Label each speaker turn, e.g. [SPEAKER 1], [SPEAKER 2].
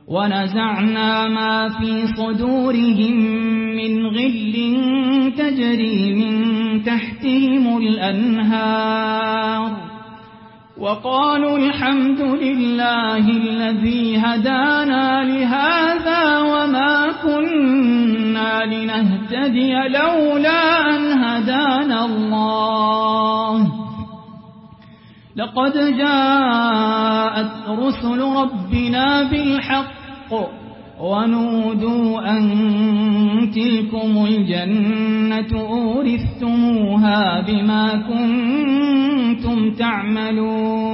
[SPEAKER 1] ونزعنا ما في صدورهم من غل تجري من تحتهم الأنهار وقالوا الحمد لله الذي هدانا لهذا وما كنا لنهتدي لولا أن هدانا الله لقد جاءت رسل ربنا بالحق ونودوا أن تلكم الجنة أورثتموها بما كنتم تعملون